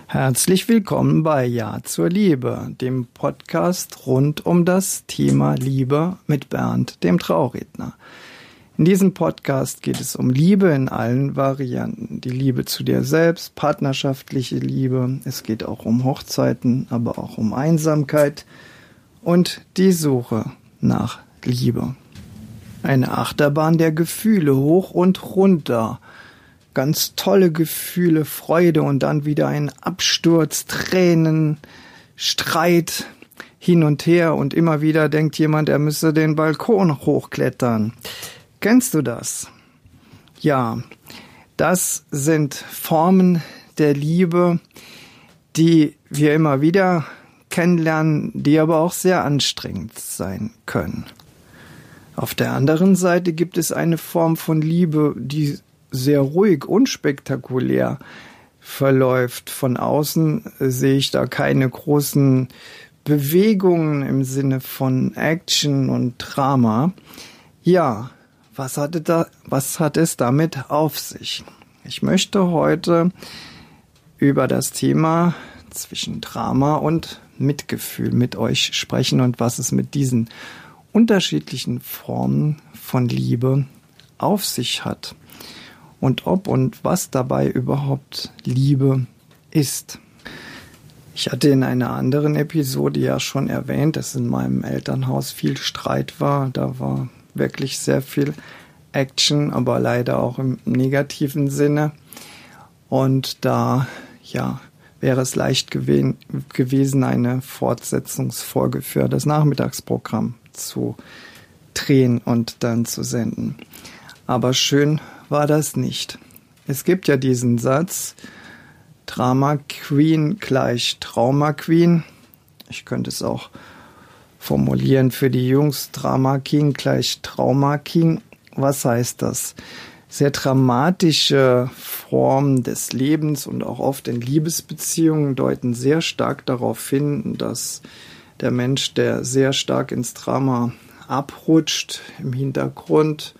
Herzlich willkommen bei Ja zur Liebe, dem Podcast rund um das Thema Liebe mit Bernd, dem Trauredner. In diesem Podcast geht es um Liebe in allen Varianten. Die Liebe zu dir selbst, partnerschaftliche Liebe. Es geht auch um Hochzeiten, aber auch um Einsamkeit und die Suche nach Liebe. Eine Achterbahn der Gefühle, hoch und runter. Ganz tolle Gefühle, Freude und dann wieder ein Absturz, Tränen, Streit, hin und her und immer wieder denkt jemand, er müsse den Balkon hochklettern. Kennst du das? Ja, das sind Formen der Liebe, die wir immer wieder kennenlernen, die aber auch sehr anstrengend sein können. Auf der anderen Seite gibt es eine Form von Liebe, die sehr ruhig, unspektakulär verläuft. Von außen sehe ich da keine großen Bewegungen im Sinne von Action und Drama. Ja, was hat es damit auf sich? Ich möchte heute über das Thema zwischen Drama und Mitgefühl mit euch sprechen und was es mit diesen unterschiedlichen Formen von Liebe auf sich hat. Und ob und was dabei überhaupt Liebe ist. Ich hatte in einer anderen Episode ja schon erwähnt, dass in meinem Elternhaus viel Streit war. Da war wirklich sehr viel Action, aber leider auch im negativen Sinne. Und da, wäre es leicht gewesen, eine Fortsetzungsfolge für das Nachmittagsprogramm zu drehen und dann zu senden. Aber schön war das nicht. Es gibt ja diesen Satz, Drama Queen gleich Trauma Queen. Ich könnte es auch formulieren für die Jungs, Drama King gleich Trauma King. Was heißt das? Sehr dramatische Formen des Lebens und auch oft in Liebesbeziehungen deuten sehr stark darauf hin, dass der Mensch, der sehr stark ins Drama abrutscht, im Hintergrund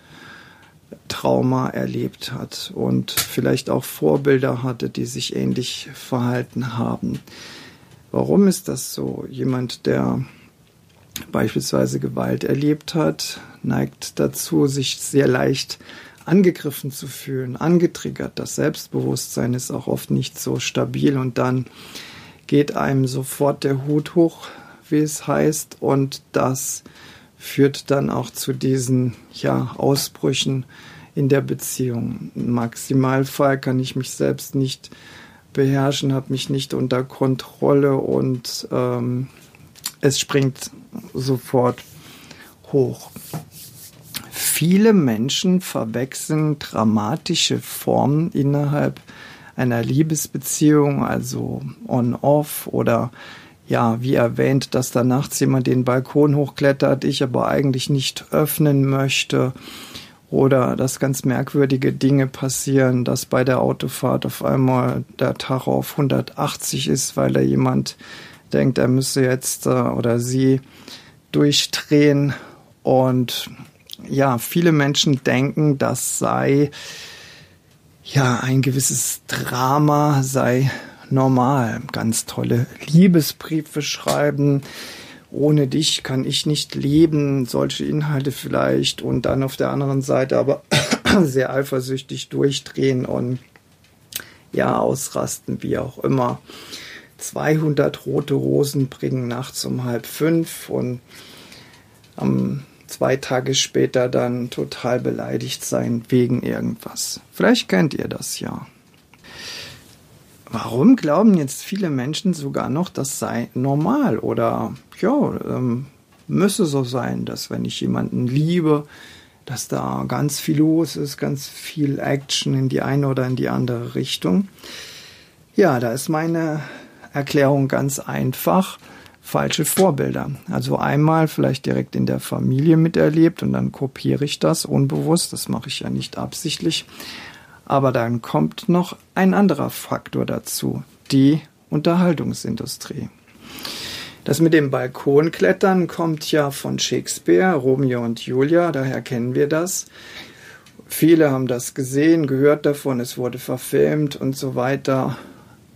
Trauma erlebt hat und vielleicht auch Vorbilder hatte, die sich ähnlich verhalten haben. Warum ist das so? Jemand, der beispielsweise Gewalt erlebt hat, neigt dazu, sich sehr leicht angegriffen zu fühlen, angetriggert. Das Selbstbewusstsein ist auch oft nicht so stabil und dann geht einem sofort der Hut hoch, wie es heißt, und das führt dann auch zu diesen Ausbrüchen in der Beziehung. Im Maximalfall kann ich mich selbst nicht beherrschen, habe mich nicht unter Kontrolle und es springt sofort hoch. Viele Menschen verwechseln dramatische Formen innerhalb einer Liebesbeziehung, also on-off oder wie erwähnt, dass da nachts jemand den Balkon hochklettert, ich aber eigentlich nicht öffnen möchte. Oder dass ganz merkwürdige Dinge passieren, dass bei der Autofahrt auf einmal der Tacho auf 180 ist, weil da jemand denkt, er müsse jetzt oder sie durchdrehen. Und viele Menschen denken, das sei ein gewisses Drama, sei normal. Ganz tolle Liebesbriefe schreiben. Ohne dich kann ich nicht leben. Solche Inhalte vielleicht. Und dann auf der anderen Seite aber sehr eifersüchtig durchdrehen und ausrasten, wie auch immer. 200 rote Rosen bringen nachts um 4:30 und 2 Tage später dann total beleidigt sein wegen irgendwas. Vielleicht kennt ihr das ja. Warum glauben jetzt viele Menschen sogar noch, das sei normal oder müsse so sein, dass wenn ich jemanden liebe, dass da ganz viel los ist, ganz viel Action in die eine oder in die andere Richtung? Ja, da ist meine Erklärung ganz einfach. Falsche Vorbilder. Also einmal vielleicht direkt in der Familie miterlebt und dann kopiere ich das unbewusst. Das mache ich ja nicht absichtlich. Aber dann kommt noch ein anderer Faktor dazu, die Unterhaltungsindustrie. Das mit dem Balkonklettern kommt ja von Shakespeare, Romeo und Julia, daher kennen wir das. Viele haben das gesehen, gehört davon, es wurde verfilmt und so weiter.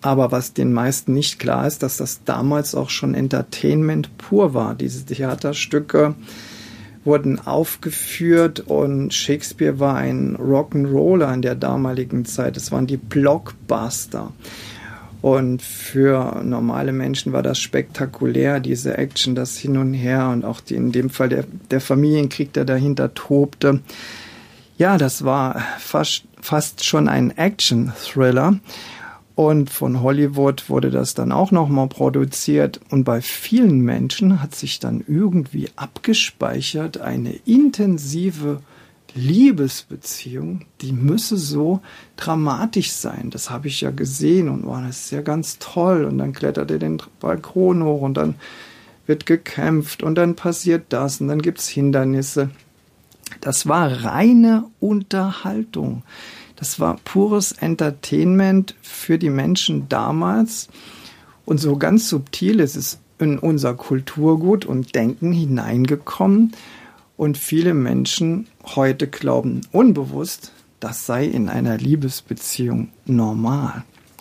Aber was den meisten nicht klar ist, dass das damals auch schon Entertainment pur war. Diese Theaterstücke wurden aufgeführt und Shakespeare war ein Rock'n'Roller in der damaligen Zeit. Es waren die Blockbuster. Und für normale Menschen war das spektakulär, diese Action, das Hin und Her und auch in dem Fall der Familienkrieg, der dahinter tobte. Ja, das war fast schon ein Action-Thriller. Und von Hollywood wurde das dann auch nochmal produziert. Und bei vielen Menschen hat sich dann irgendwie abgespeichert eine intensive Liebesbeziehung, die müsse so dramatisch sein. Das habe ich ja gesehen und das ist ja ganz toll. Und dann klettert er den Balkon hoch und dann wird gekämpft und dann passiert das und dann gibt's Hindernisse. Das war reine Unterhaltung. Das war pures Entertainment für die Menschen damals. Und so ganz subtil ist es in unser Kulturgut und Denken hineingekommen. Und viele Menschen heute glauben unbewusst, das sei in einer Liebesbeziehung normal.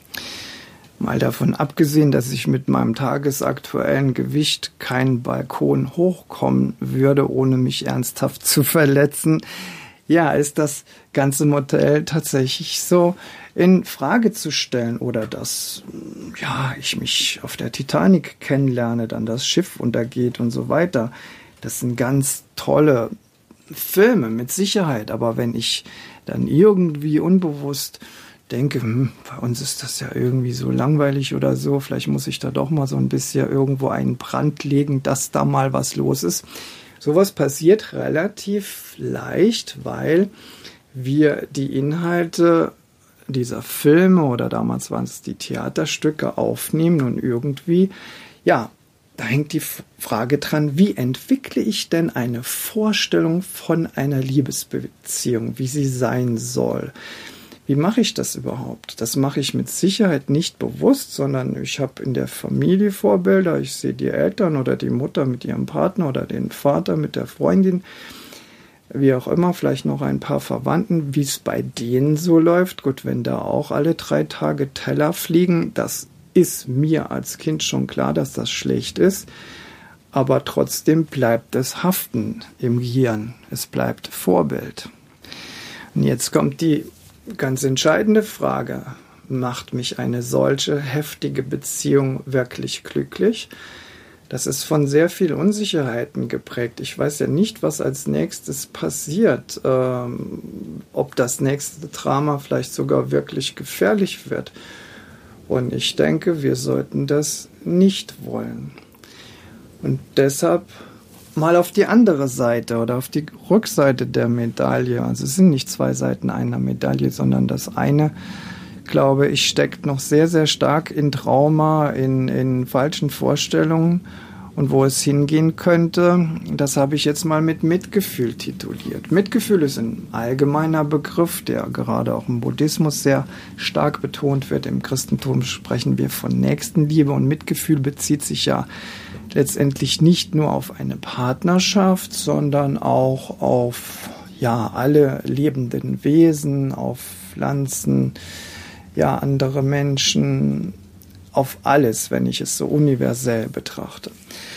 Mal davon abgesehen, dass ich mit meinem tagesaktuellen Gewicht keinen Balkon hochkommen würde, ohne mich ernsthaft zu verletzen, ja, ist das ganze Modell tatsächlich so in Frage zu stellen oder dass, ja, ich mich auf der Titanic kennenlerne, dann das Schiff untergeht und so weiter. Das sind ganz tolle Filme, mit Sicherheit. Aber wenn ich dann irgendwie unbewusst denke, bei uns ist das ja irgendwie so langweilig oder so, vielleicht muss ich da doch mal so ein bisschen irgendwo einen Brand legen, dass da mal was los ist. Sowas passiert relativ leicht, weil wir die Inhalte dieser Filme oder damals waren es die Theaterstücke aufnehmen und irgendwie, ja, da hängt die Frage dran, wie entwickle ich denn eine Vorstellung von einer Liebesbeziehung, wie sie sein soll? Wie mache ich das überhaupt? Das mache ich mit Sicherheit nicht bewusst, sondern ich habe in der Familie Vorbilder. Ich sehe die Eltern oder die Mutter mit ihrem Partner oder den Vater mit der Freundin, wie auch immer, vielleicht noch ein paar Verwandten, wie es bei denen so läuft. Gut, wenn da auch alle 3 Tage Teller fliegen, das ist mir als Kind schon klar, dass das schlecht ist. Aber trotzdem bleibt es haften im Gehirn. Es bleibt Vorbild. Und jetzt kommt die ganz entscheidende Frage. Macht mich eine solche heftige Beziehung wirklich glücklich? Das ist von sehr viel Unsicherheiten geprägt. Ich weiß ja nicht, was als nächstes passiert. Ob das nächste Drama vielleicht sogar wirklich gefährlich wird. Und ich denke, wir sollten das nicht wollen. Und deshalb mal auf die andere Seite oder auf die Rückseite der Medaille. Also es sind nicht 2 Seiten einer Medaille, sondern das eine, glaube ich, steckt noch sehr, sehr stark in Trauma, in falschen Vorstellungen. Und wo es hingehen könnte, das habe ich jetzt mal mit Mitgefühl tituliert. Mitgefühl ist ein allgemeiner Begriff, der gerade auch im Buddhismus sehr stark betont wird. Im Christentum sprechen wir von Nächstenliebe und Mitgefühl bezieht sich ja letztendlich nicht nur auf eine Partnerschaft, sondern auch auf alle lebenden Wesen, auf Pflanzen, andere Menschen, auf alles, wenn ich es so universell betrachte.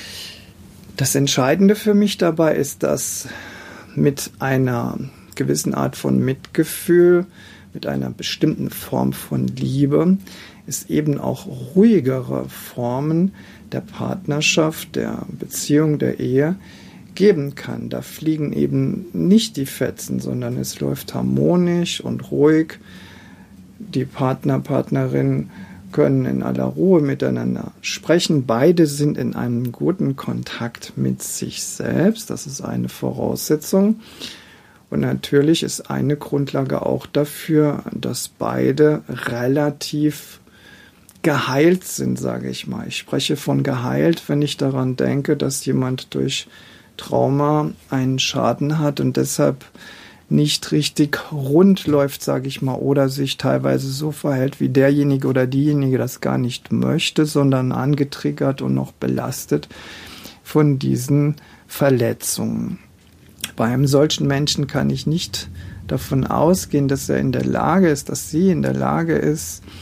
Das Entscheidende für mich dabei ist, dass mit einer gewissen Art von Mitgefühl, mit einer bestimmten Form von Liebe, es eben auch ruhigere Formen der Partnerschaft, der Beziehung, der Ehe geben kann. Da fliegen eben nicht die Fetzen, sondern es läuft harmonisch und ruhig. Die Partnerin können in aller Ruhe miteinander sprechen. Beide sind in einem guten Kontakt mit sich selbst. Das ist eine Voraussetzung. Und natürlich ist eine Grundlage auch dafür, dass beide relativ geheilt sind, sage ich mal. Ich spreche von geheilt, wenn ich daran denke, dass jemand durch Trauma einen Schaden hat und deshalb nicht richtig rund läuft, sage ich mal, oder sich teilweise so verhält, wie derjenige oder diejenige das gar nicht möchte, sondern angetriggert und noch belastet von diesen Verletzungen. Bei einem solchen Menschen kann ich nicht davon ausgehen, dass er in der Lage ist, dass sie in der Lage ist,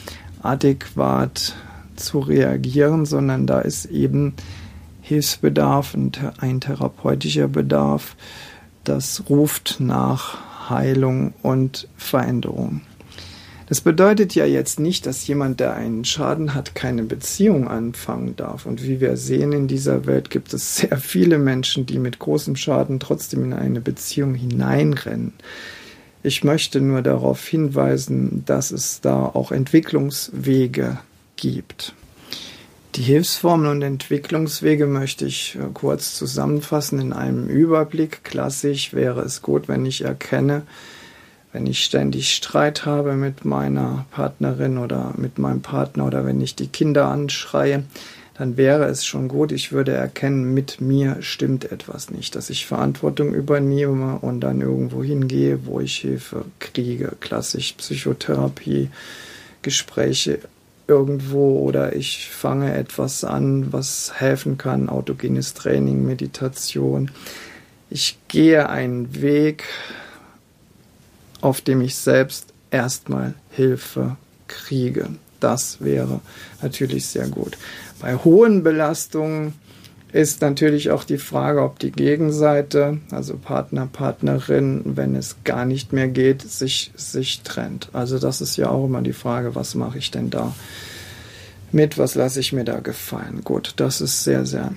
adäquat zu reagieren, sondern da ist eben Hilfsbedarf und ein therapeutischer Bedarf, das ruft nach Heilung und Veränderung. Das bedeutet ja jetzt nicht, dass jemand, der einen Schaden hat, keine Beziehung anfangen darf. Und wie wir sehen, in dieser Welt gibt es sehr viele Menschen, die mit großem Schaden trotzdem in eine Beziehung hineinrennen. Ich möchte nur darauf hinweisen, dass es da auch Entwicklungswege gibt. Die Hilfsformen und Entwicklungswege möchte ich kurz zusammenfassen in einem Überblick. Klassisch wäre es gut, wenn ich erkenne, wenn ich ständig Streit habe mit meiner Partnerin oder mit meinem Partner oder wenn ich die Kinder anschreie, dann wäre es schon gut, ich würde erkennen, mit mir stimmt etwas nicht, dass ich Verantwortung übernehme und dann irgendwo hingehe, wo ich Hilfe kriege. Klassisch Psychotherapie, Gespräche irgendwo oder ich fange etwas an, was helfen kann, autogenes Training, Meditation. Ich gehe einen Weg, auf dem ich selbst erstmal Hilfe kriege. Das wäre natürlich sehr gut. Bei hohen Belastungen ist natürlich auch die Frage, ob die Gegenseite, also Partner, Partnerin, wenn es gar nicht mehr geht, sich trennt. Also das ist ja auch immer die Frage, was mache ich denn da mit, was lasse ich mir da gefallen? Gut, das ist sehr, sehr,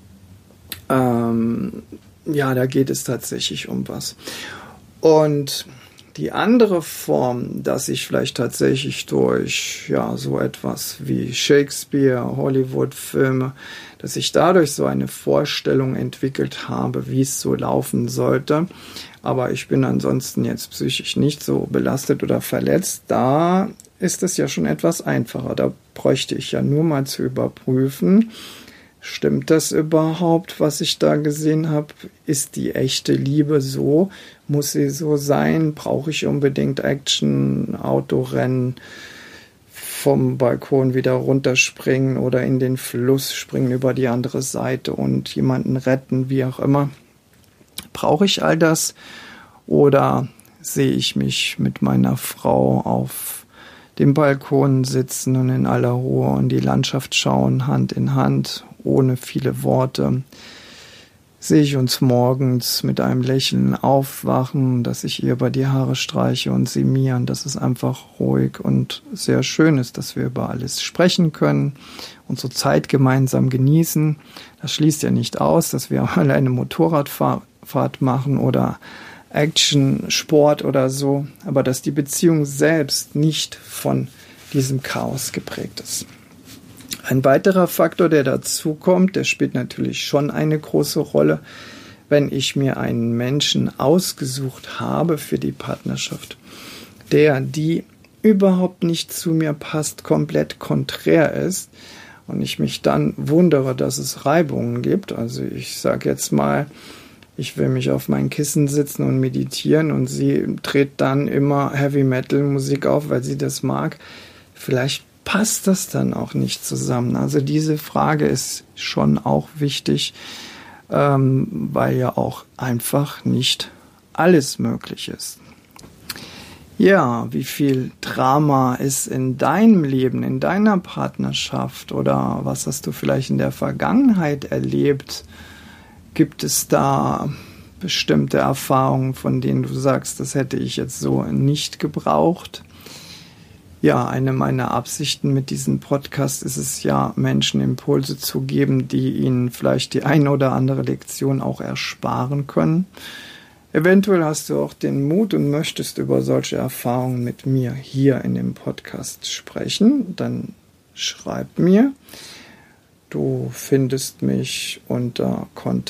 da geht es tatsächlich um was. Und die andere Form, dass ich vielleicht tatsächlich durch so etwas wie Shakespeare, Hollywood-Filme, dass ich dadurch so eine Vorstellung entwickelt habe, wie es so laufen sollte, aber ich bin ansonsten jetzt psychisch nicht so belastet oder verletzt, da ist es ja schon etwas einfacher. Da bräuchte ich ja nur mal zu überprüfen, stimmt das überhaupt, was ich da gesehen habe? Ist die echte Liebe so? Muss sie so sein? Brauche ich unbedingt Action, Autorennen, vom Balkon wieder runterspringen oder in den Fluss springen über die andere Seite und jemanden retten, wie auch immer? Brauche ich all das? Oder sehe ich mich mit meiner Frau auf dem Balkon sitzen und in aller Ruhe in die Landschaft schauen, Hand in Hand, ohne viele Worte? Sehe ich uns morgens mit einem Lächeln aufwachen, dass ich ihr über die Haare streiche und sie mir, und dass es einfach ruhig und sehr schön ist, dass wir über alles sprechen können, unsere Zeit gemeinsam genießen. Das schließt ja nicht aus, dass wir mal eine Motorradfahrt machen oder Action, Sport oder so, aber dass die Beziehung selbst nicht von diesem Chaos geprägt ist. Ein weiterer Faktor, der dazu kommt, der spielt natürlich schon eine große Rolle, wenn ich mir einen Menschen ausgesucht habe für die Partnerschaft, die überhaupt nicht zu mir passt, komplett konträr ist und ich mich dann wundere, dass es Reibungen gibt. Also ich sage jetzt mal, ich will mich auf mein Kissen sitzen und meditieren und sie dreht dann immer Heavy-Metal-Musik auf, weil sie das mag. Vielleicht passt das dann auch nicht zusammen. Also diese Frage ist schon auch wichtig, weil ja auch einfach nicht alles möglich ist. Ja, wie viel Drama ist in deinem Leben, in deiner Partnerschaft oder was hast du vielleicht in der Vergangenheit erlebt? Gibt es da bestimmte Erfahrungen, von denen du sagst, das hätte ich jetzt so nicht gebraucht? Ja, eine meiner Absichten mit diesem Podcast ist es ja, Menschen Impulse zu geben, die ihnen vielleicht die eine oder andere Lektion auch ersparen können. Eventuell hast du auch den Mut und möchtest über solche Erfahrungen mit mir hier in dem Podcast sprechen, dann schreib mir. Du findest mich unter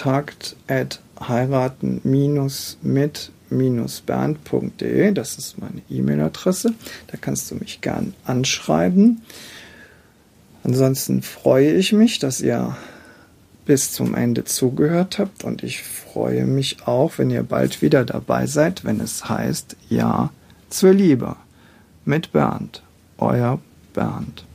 kontakt@heiraten-mit-bernd.de. Das ist meine E-Mail-Adresse. Da kannst du mich gern anschreiben. Ansonsten freue ich mich, dass ihr bis zum Ende zugehört habt und ich freue mich auch, wenn ihr bald wieder dabei seid, wenn es heißt Ja zur Liebe mit Bernd, euer Bernd.